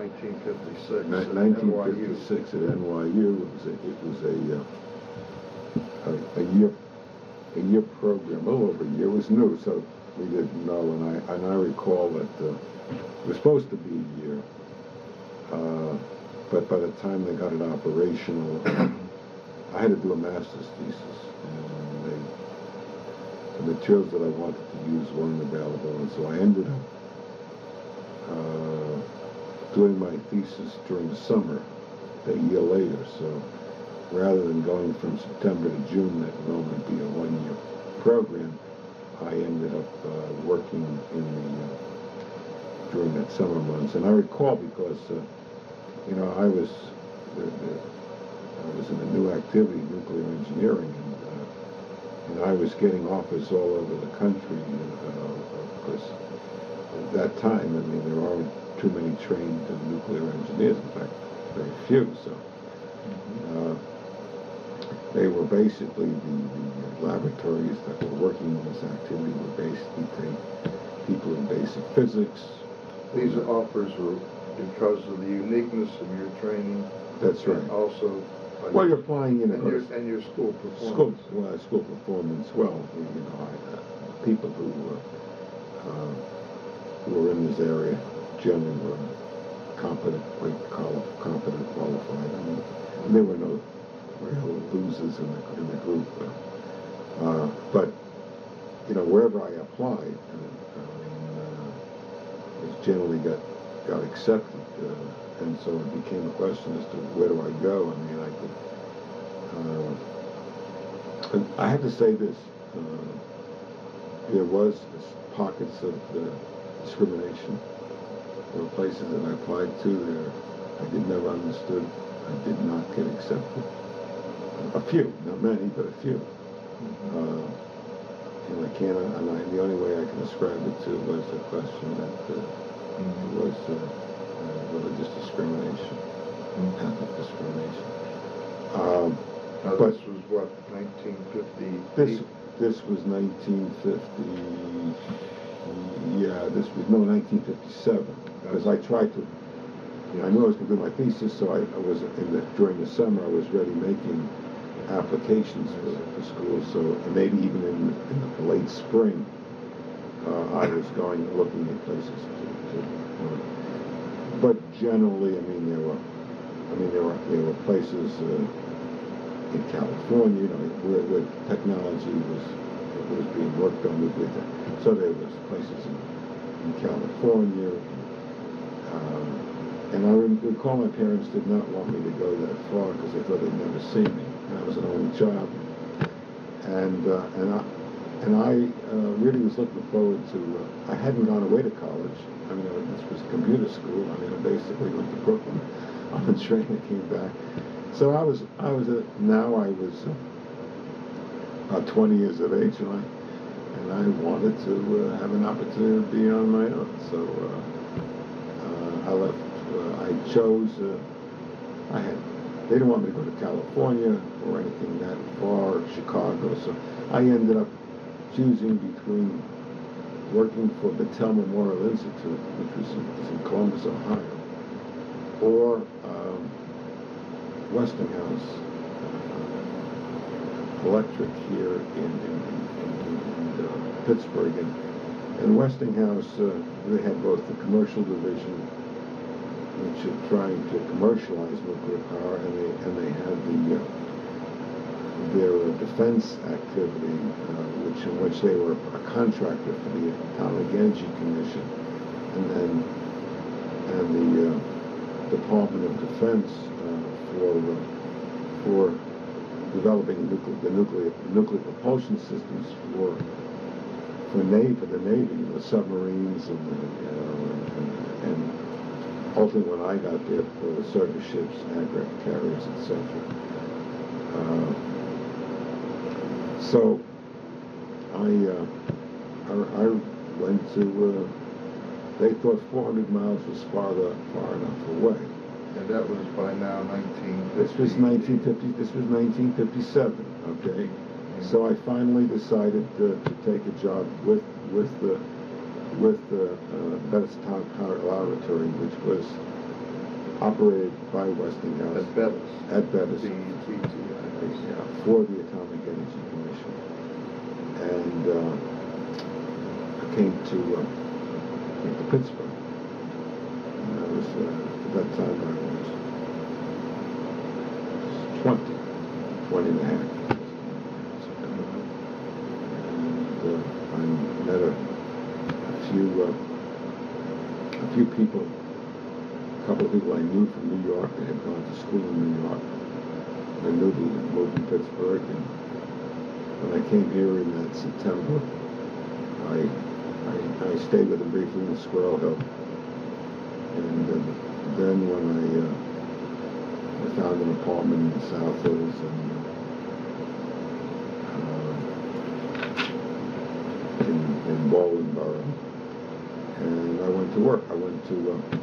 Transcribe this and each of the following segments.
1956 at 1956 at NYU. It was a year program, a little over a year. It was new, so we didn't know. And I recall that it was supposed to be a year, but by the time they got it operational, I had to do a master's thesis, and the materials that I wanted to use weren't available, and so I ended up doing my thesis during the summer, a year later. So rather than going from September to June, that would normally be a one-year program, I ended up working during that summer months. And I recall because I was in a new activity, nuclear engineering, and I was getting offers all over the country because at that time, I mean, there aren't too many trained nuclear engineers. In fact, very few. So they were basically the laboratories that were working on this activity were basically people in basic physics. These offers were because of the uniqueness of your training. That's right. And also, well, you're applying in and your school performance. School performance. Well, people who were in this area generally were competent, qualified. I mean, there were no real losers in the group. But wherever I applied, it generally got accepted, and so it became a question as to where do I go. I mean, I have to say this: there was pockets of discrimination. There were places that I applied to there I never understood. I did not get accepted. A few, not many, but a few. The only way I can ascribe it to was a question that it was religious discrimination, ethnic discrimination. Now but this was what, 1950? This was 1950. Yeah, this was 1957. Because I tried to. I knew I was going to do my thesis, so I was during the summer I was already making applications for school. So maybe even in the late spring, I was looking at places but generally, I mean, there were places in California, where technology was being worked on nuclear. So there was places in California. And I recall my parents did not want me to go that far because they thought they'd never see me. And I was an only child. And I really was looking forward to, I hadn't gone away to college. I mean, this was computer school. I mean, I basically went to Brooklyn on the train and came back. So I was about 20 years of age, and I wanted to have an opportunity to be on my own. So I left. I chose. They didn't want me to go to California or anything that far, Chicago. So I ended up choosing between working for Battelle Memorial Institute, which was in Columbus, Ohio, or Westinghouse Electric here in Pittsburgh. And Westinghouse, they had both the commercial division, which is trying to commercialize nuclear power, and they had their defense activity, in which they were a contractor for the Atomic Energy Commission, and the Department of Defense for developing the nuclear propulsion systems for the Navy, the submarines, and ultimately when I got there for the surface ships, aircraft carriers, etc. So I went to. They thought 400 miles was far enough away. And that was by now 1950. This was 1950. This was 1957. Okay. So I finally decided to take a job with the Bethesda Power Laboratory, which was operated by Westinghouse At Bevis. at Bevis BETTI. for the Atomic Energy Commission. And I came to Pittsburgh. And I was, at that time, I was 20 and a half. And I met a few people, a couple of people I knew from New York that had gone to school in New York. I knew they had moved to Pittsburgh, and when I came here in that September, I stayed with them briefly in Squirrel Hill. And then when I found an apartment in the South Hills and in Bolingborough, and I went to work. I went to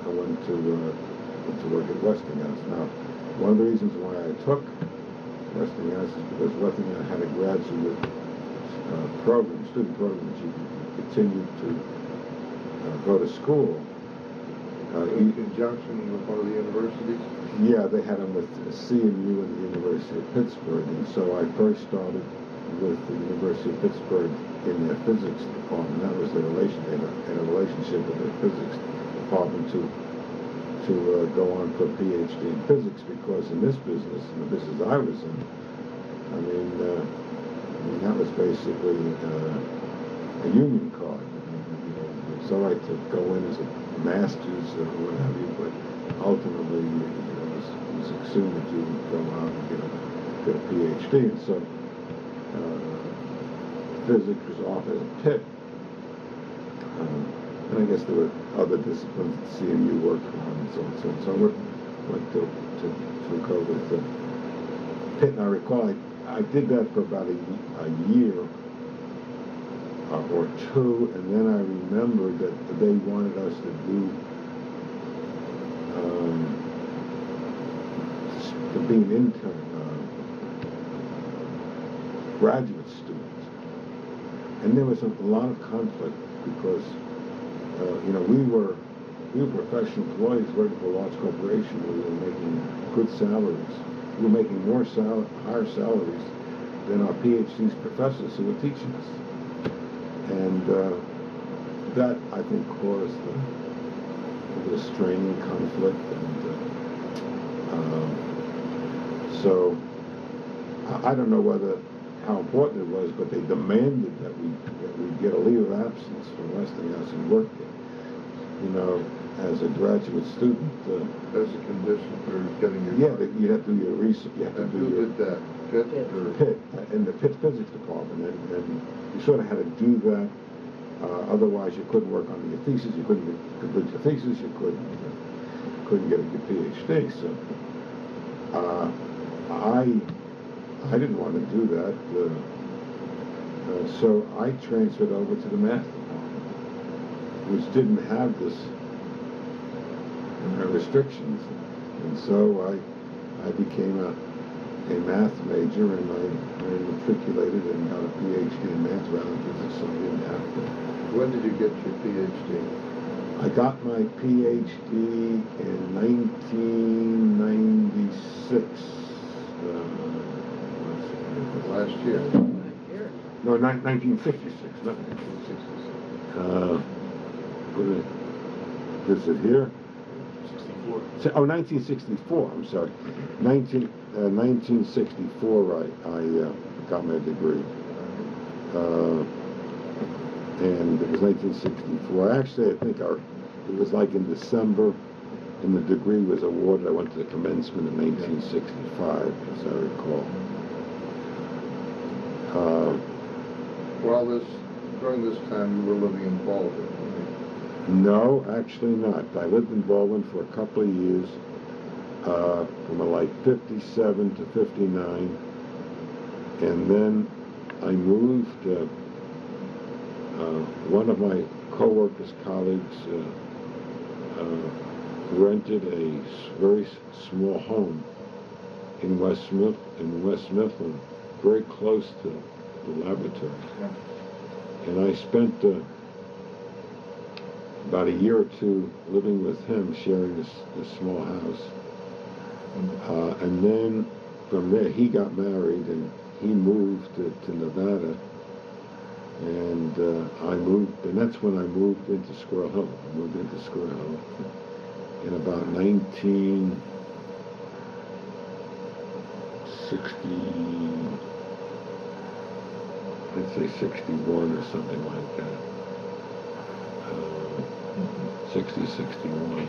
work at Westinghouse. Now, one of the reasons why I took Westinghouse is because Westinghouse had a graduate student program that you could continue to go to school. In conjunction with one of the universities? Yeah, they had them with CMU and the University of Pittsburgh, and so I first started with the University of Pittsburgh in their physics department. That was their relation. They had a relationship with their physics department to go on for a PhD in physics, because in this business, in the business I was in, I mean that was basically a union card. It's all right to go in as a master's or what have you, but ultimately it was assumed that you would go out and get a PhD. And so physics was offered at Pitt. And I guess there were other disciplines that CMU worked on and so on. So I went to go with Pitt, and I recall I did that for about a year or two, and then I remembered that they wanted us to do to be an intern, graduate students, and there was a lot of conflict because we were professional employees working for a large corporation. We were making good salaries. We were making higher salaries than our PhDs professors who were teaching us. And that, I think, caused the strain and conflict. And so I don't know how important it was, but they demanded that we get a leave of absence from Westinghouse and work there. As a graduate student. As a condition for getting your... Yeah, you have to do your research. You have to do who did that? Pitt? Pitt, in the Pitt Physics Department. And you sort of had to do that. Otherwise, you couldn't work on your thesis. You couldn't complete your thesis. You couldn't get a good PhD. So I didn't want to do that. So I transferred over to the math department, which didn't have this restrictions, and so I became a math major, and I matriculated and got a PhD in math rather than physics, so I didn't have to. When did you get your PhD? I got my PhD in 1996. Last year? No, 1966. Not 1966. Is it here? 1964. I'm sorry. 1964. Right. I got my degree, and it was 1964. Actually, I think it was like in December, and the degree was awarded. I went to the commencement in 1965, as I recall. During this time, you were living in Baldwin. No, actually not. I lived in Baldwin for a couple of years, from like 57 to 59, and then I moved. One of my co-workers, colleagues, rented a very small home in West Mifflin, very close to the laboratory. Yeah. And I spent about a year or two living with him, sharing this small house. And then from there, he got married and he moved to Nevada. And I moved, and that's when I moved into Squirrel Hill. I moved into Squirrel Hill in about 1960, I'd say 61 or something like that. 60, 61.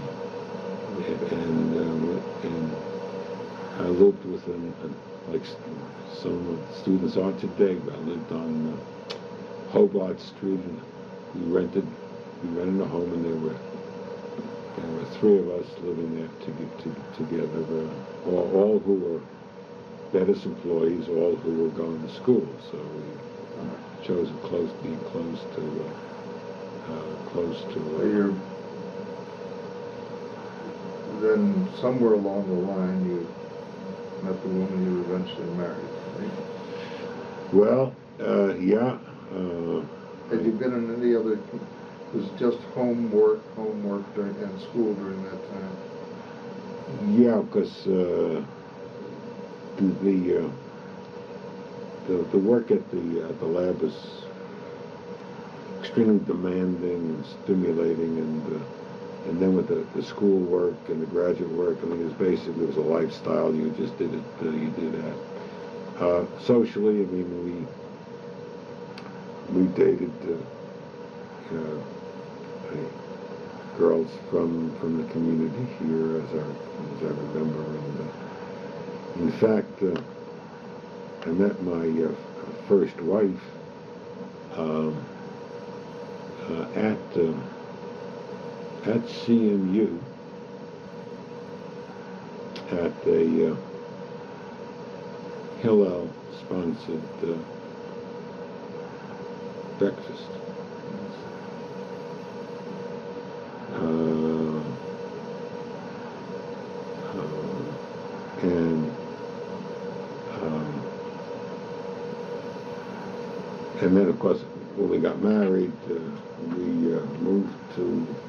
And I lived with them, like some students are today. I lived on Hobart Street, and we rented a home, and there were three of us living there together. All who were Bettis employees, all who were going to school. So we chose being close to. Then somewhere along the line you met the woman you eventually married, right? Well, yeah. Had you been in any other? Was it just homework and school during that time? Yeah, because the work at the lab was extremely demanding and stimulating, and then with the school work and the graduate work, I mean, it was a lifestyle. You just did it. You did that. Socially, I mean, we dated girls from the community here, as I remember. And in fact, I met my first wife at CMU at a Hillel sponsored breakfast. And then, of course, when we got married, we moved to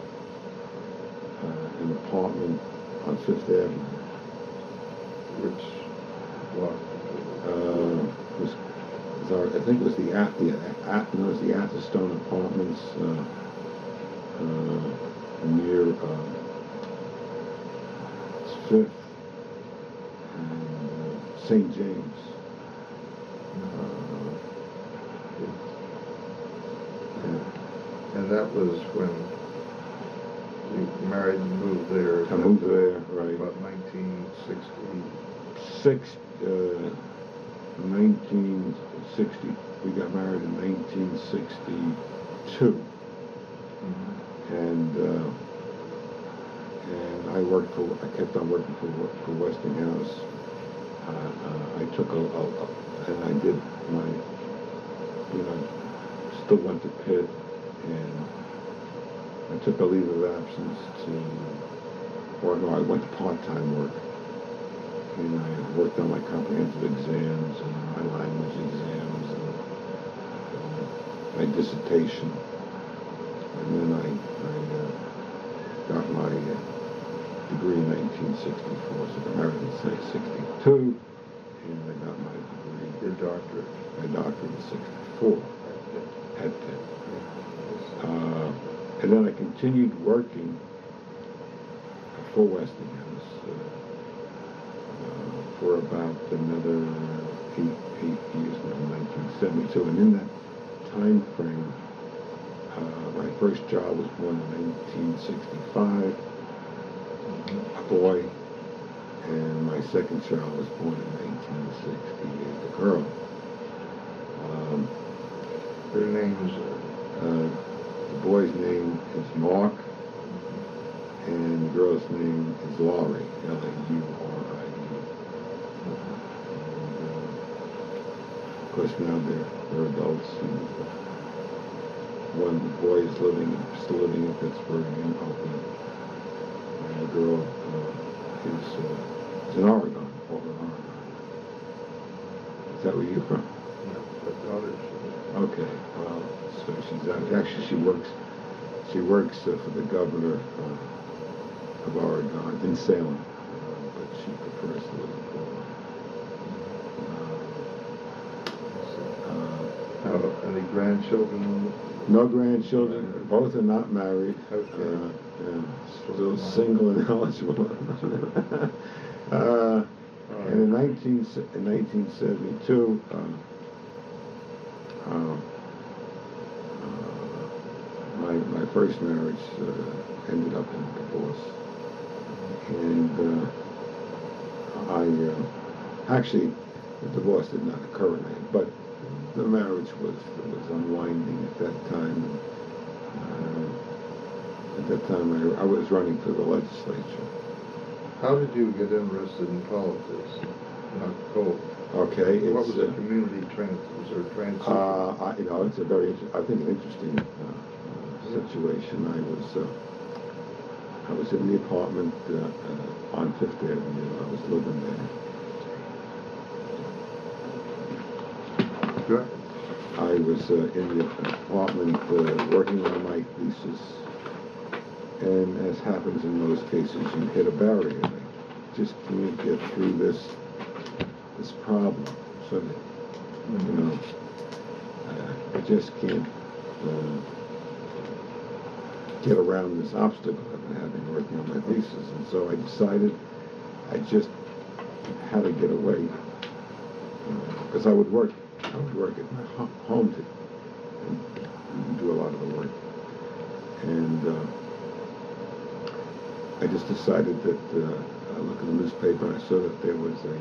an apartment on Fifth Avenue, Which block? I think it was the Atherstone Apartments near Fifth and St. James. And that was when you married and moved there. I moved there, right. About 1960. 1960. We got married in 1962. And I kept on working for Westinghouse. I took and I did my, still went to Pitt, and I took a leave of absence I went to part-time work. And I worked on my comprehensive exams and my language exams and my dissertation. And then I got my degree in 1964, so I got married in 1962, and I got my degree. Your doctorate? My doctorate in 64 at Pitt. And then I continued working for Westinghouse for about another eight years, now, 1972. And in that time frame, my first child was born in 1965, a boy, and my second child was born in 1968, a girl. Their names? The boy's name is Mark, and the girl's name is Laurie, Laurie. Of course, now they're adults, and one boy is still living in Pittsburgh in Oakland, and the girl is in Oregon, Portland, Oregon. Is that where you're from? No, but others. Okay, well, so she works for the governor of Oregon in Salem, but she prefers to live in Florida. Any grandchildren? No grandchildren. Both are not married. Okay. Still single and eligible. And in 1972, my first marriage ended up in divorce, and actually the divorce did not occur then, but the marriage was unwinding at that time. At that time, I was running for the legislature. How did you get interested in politics? Not cold. Okay, What was the community was there a transition? It's a very, I think, an interesting situation. I was in the apartment on Fifth Avenue. I was living there. Good. I was in the apartment working on my thesis, and as happens in most cases, you hit a barrier. I just can't get through this problem. So, I just can't get around this obstacle I've been having working on my thesis, and so I decided I just had to get away, because I would work at my home and do a lot of the work, and I just decided that I looked at the newspaper and I saw that there was a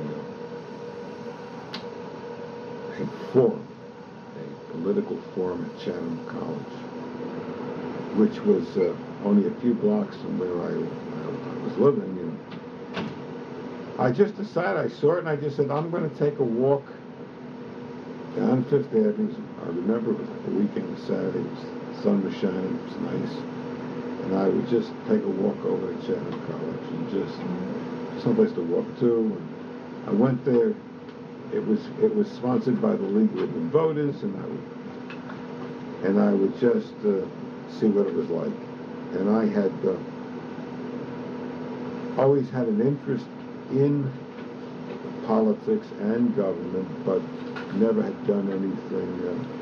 forum, a political forum at Chatham College, which was only a few blocks from where I was living, and I just decided, I saw it and I just said, I'm going to take a walk down Fifth Avenue. I remember it was like a weekend, Saturday, the sun was shining, it was nice, and I would just take a walk over to Chatham College and just someplace to walk to. And I went there. It was sponsored by the League of Women Voters, and I would just see what it was like. And I had always had an interest in politics and government, but never had done anything,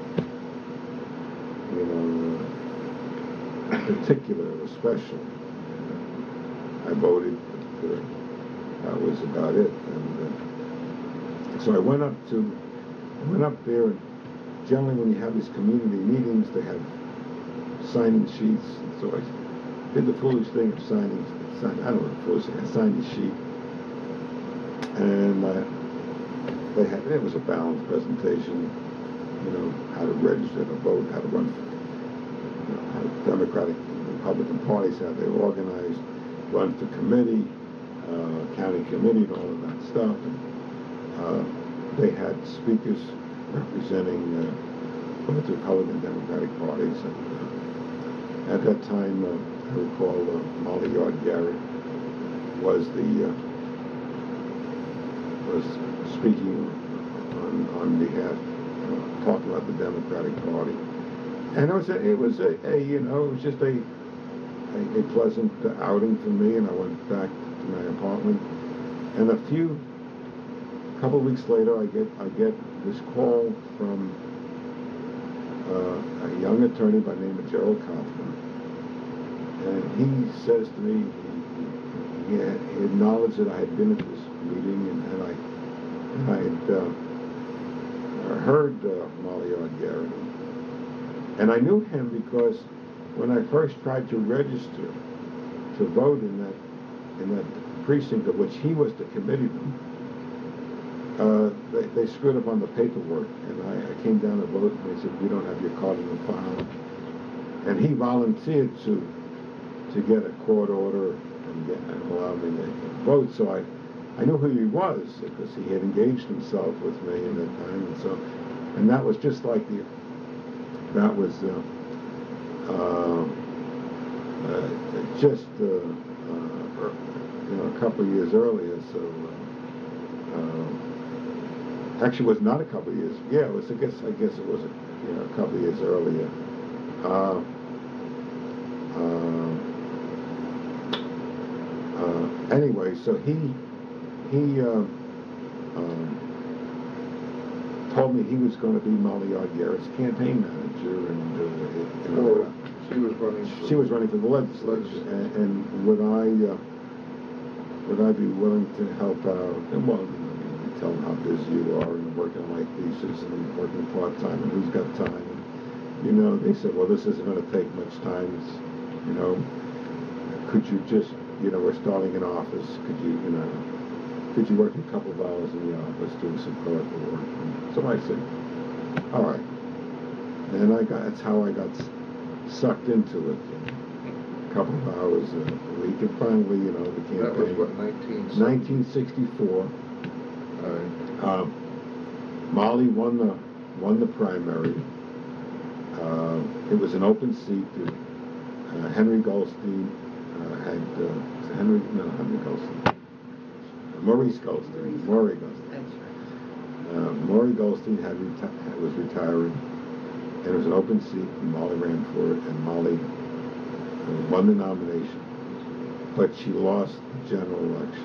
particular or special. I voted, but that was about it. And so I went up there, and generally when you have these community meetings, they have sign-in sheets. So I did the foolish thing of I signed the sheet, and it was a balanced presentation, how to register to vote, how to run, how Democratic and Republican parties, how they organized, run for committee, county committee, and all of that stuff. And, they had speakers representing both the Republican and Democratic parties. And at that time, I recall Molly Yard Garrett was speaking on behalf, talking about the Democratic Party, and it was just a pleasant outing for me. And I went back to my apartment, and a couple of weeks later, I get this call from a young attorney by the name of Gerald Kaufman, and he says to me, he acknowledged that I had been at this meeting, and I had heard Molly Yard Garrett, and I knew him because when I first tried to register to vote in that precinct of which he was the committeeman, they screwed up on the paperwork, and I came down to vote, and they said, we don't have your card in the file. And he volunteered to get a court order and allow me to vote. So I knew who he was because he had engaged himself with me in that time, and that was just like a couple of years earlier. So. Actually, it was not a couple of years. Yeah, it was. I guess it was a couple of years earlier. Anyway, so he he told me he was going to be Molly Garrett's campaign manager, and Or she was running for... she was running for the legislature, and would I be willing to help out? And well, you tell them how busy you are and working like thesis and working part-time and who's got time. And, they said, well, this isn't going to take much time. It's, could you just, we're starting an office. Could you work a couple of hours in the office doing some clerical work? And so I said, all right. And that's how I got sucked into it. A couple of hours a week, and finally, the campaign. That was what, 1964. All right. Molly won the primary. It was an open seat. Henry Goldstein had Henry Goldstein. Maurice Goldstein. Maury Goldstein. That's right. Maury Goldstein was retiring, and it was an open seat, and Molly ran for it, and Molly won the nomination, but she lost the general election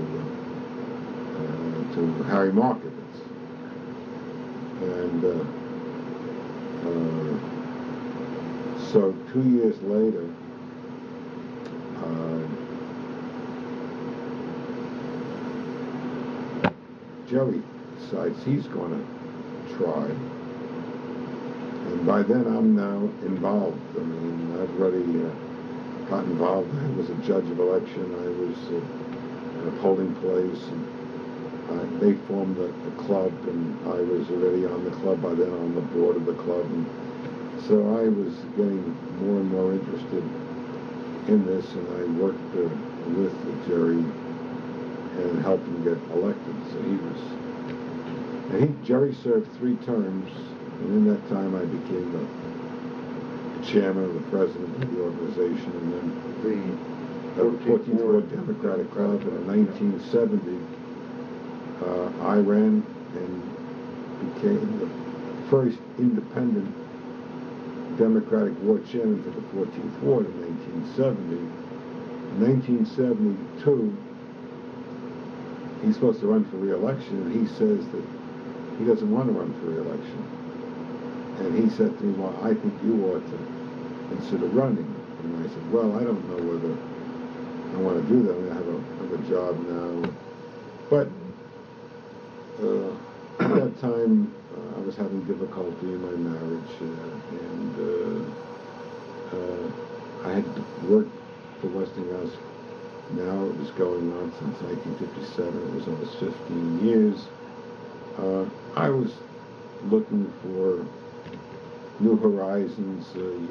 to Harry Markowitz. And so 2 years later, Jerry decides he's going to try. And by then I'm now involved. I mean, I've already got involved. I was a judge of election. I was in a polling place. And they formed a club, and I was already on the club by then, on the board of the club. And so I was getting more and more interested in this, and I worked with Jerry and helped him get elected. So Jerry served 3 terms. And in that time, I became the chairman, the president of the organization, and then the 14th Ward Democratic Club. And in 1970, I ran and became the first independent Democratic ward chairman for the 14th Ward in 1970. In 1972, he's supposed to run for re-election, and he says that he doesn't want to run for re-election. And he said to me, well, I think you ought to consider running. And I said, well, I don't know whether I want to do that. I mean, I have a job now. But at that time, I was having difficulty in my marriage, and I had worked for Westinghouse. Now it was going on since 1957. It was almost 15 years. I was looking for new horizons,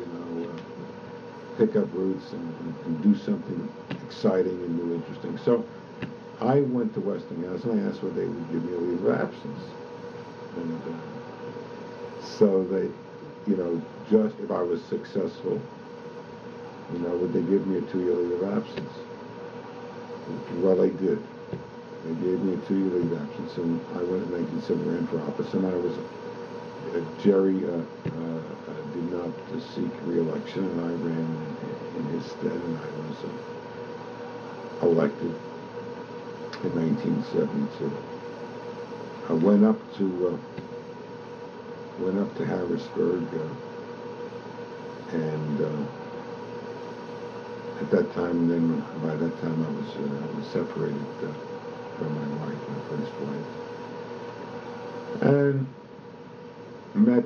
pick up roots and do something exciting and new, interesting. So I went to Westinghouse and I asked whether they would give me a leave of absence. And so they, just if I was successful, would they give me a 2-year leave of absence? Well, they did. They gave me a 2-year leave of absence, and I went in 1970, ran for office, and I was Jerry did not seek re-election, and I ran in his stead, and I was elected in 1972. I went up to Harrisburg, and at that time, by that time, I was separated from my wife, my first wife, and met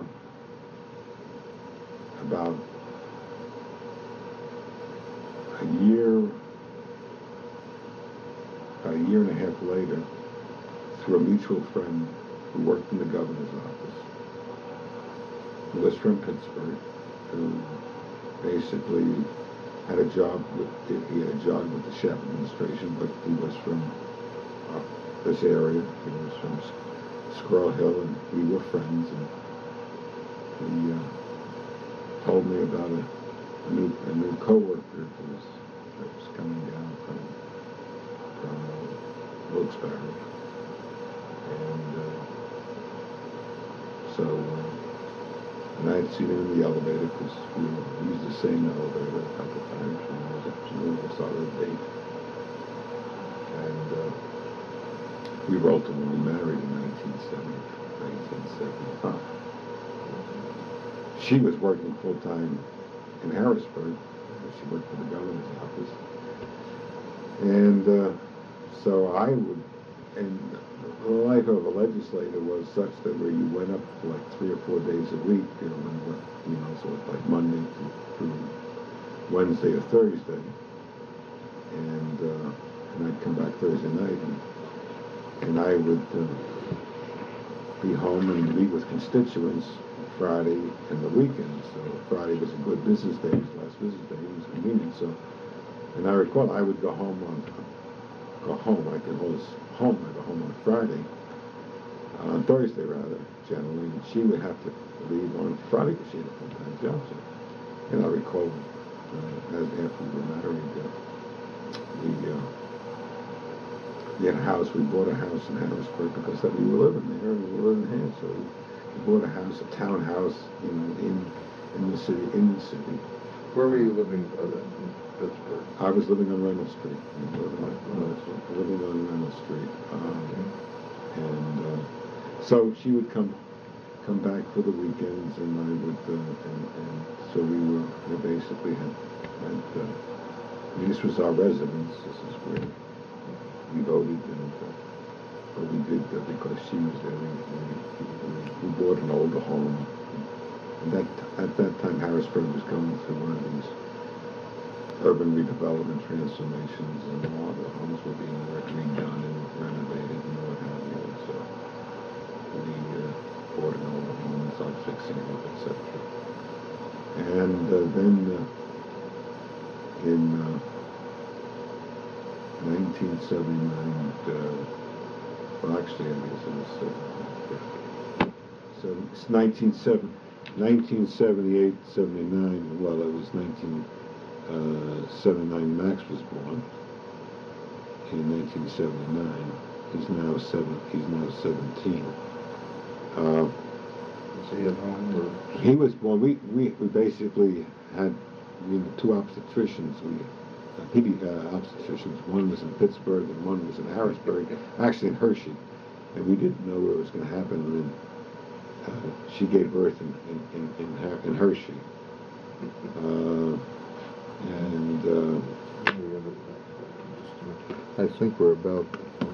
about a year and a half later, through a mutual friend who worked in the governor's office, who was from Pittsburgh, who basically had a job with the Shep administration, but he was from this area. He was from Squirrel Hill, and we were friends. And he told me about a new coworker that was coming down from Wilkes-Barre, and and I had seen him in the elevator because we used the same elevator a couple of times when I was up to New York, saw the date. And we were ultimately married in 1975. She was working full-time in Harrisburg. She worked for the governor's office. And so I would, and the life of a legislator was such that where you went up for like 3 or 4 days a week, so it's like Monday through Wednesday or Thursday. And I'd come back Thursday night, and I would be home and meet with constituents Friday and the weekend. So Friday was a good business day, it was the last business day, it was convenient. So, and I recall I would go home, I could always home, I'd go home on Friday, on Thursday rather, generally, and she would have to leave on Friday because she had a full-time job. So, and I recall, as after we were married, we had a house. We bought a house in Harrisburg because that we were living there and we were living here. So we bought a house, a townhouse, in the city. Where were you living in Pittsburgh? I was living on Reynolds Street. Living on Reynolds Street, and so she would come back for the weekends, and I would, and so we basically had. This was our residence. This is where we voted, but we did because she was there. We bought an older home, and at that time Harrisburg was going through one of these urban redevelopment transformations, and a lot of the homes were being redone and renovated and what have you. And so we bought an older home and started fixing it up, etc. And then in 1979, well, actually, I guess it was 1978, 79. Well, it was 1979. Max was born in 1979. He's now 17. Was he at home or? He was born. We basically had two obstetricians. Obstetricians. One was in Pittsburgh and one was in Harrisburg, actually in Hershey, and we didn't know where it was going to happen. And then she gave birth in Hershey, I think we're about